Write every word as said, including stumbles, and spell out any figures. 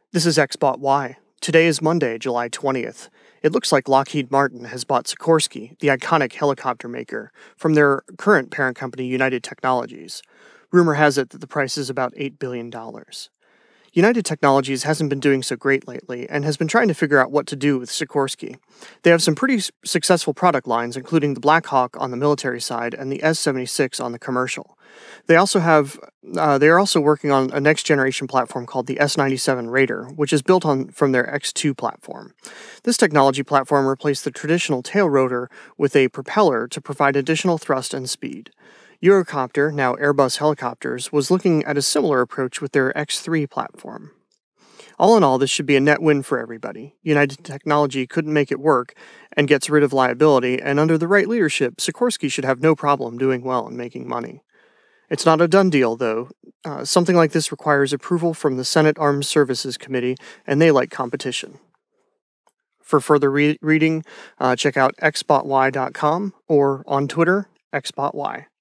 This is XBotY. Today is Monday, July twentieth. It looks like Lockheed Martin has bought Sikorsky, the iconic helicopter maker, from their current parent company, United Technologies. Rumor has it that the price is about eight billion dollars. United Technologies hasn't been doing so great lately and has been trying to figure out what to do with Sikorsky. They have some pretty s- successful product lines, including the Black Hawk on the military side and the S seventy-six on the commercial. They also have, uh, they are also working on a next-generation platform called the S ninety-seven Raider, which is built on from their X two platform. This technology platform replaced the traditional tail rotor with a propeller to provide additional thrust and speed. Eurocopter, now Airbus Helicopters, was looking at a similar approach with their X three platform. All in all, this should be a net win for everybody. United Technology couldn't make it work and gets rid of liability, and under the right leadership, Sikorsky should have no problem doing well and making money. It's not a done deal, though. Uh, something like this requires approval from the Senate Armed Services Committee, and they like competition. For further re- reading, uh, check out x bot y dot com or on Twitter, x bot y.